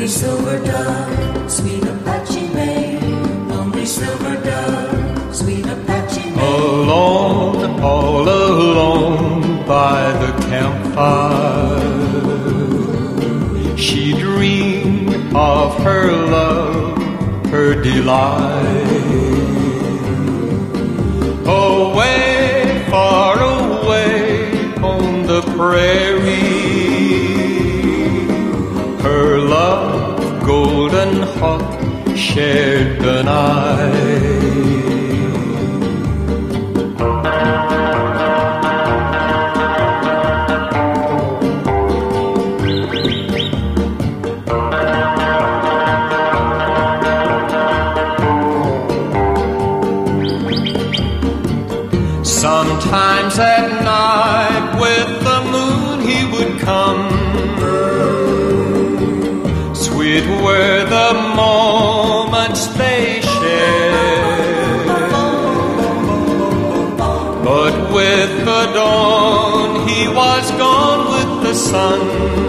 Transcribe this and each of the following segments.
Lonely silver dove, sweet Apache May. Lonely silver dove, sweet Apache May. Alone, all alone by the campfire, she dreamed of her love, her delight. Away, far away on the prairie, her love, golden hot, shared the night. Sometimes at night with the moon he would come. Sweet were the moments they shared, but with the dawn he was gone with the sun.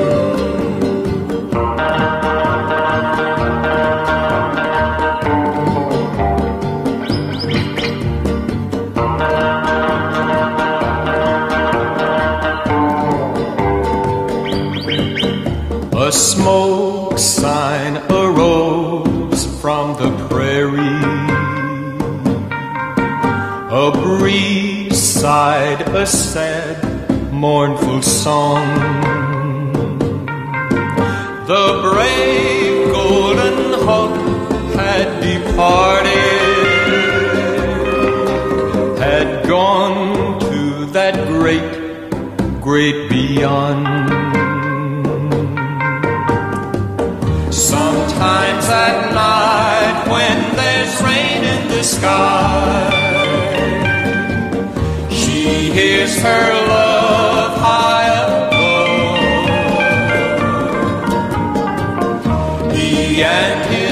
A smoke sign arose from the prairie, a breeze sighed a sad, mournful song. The brave golden hawk had departed, had gone to that great, great beyond. Sometimes at night when there's rain in the sky, she hears her love high above. He and his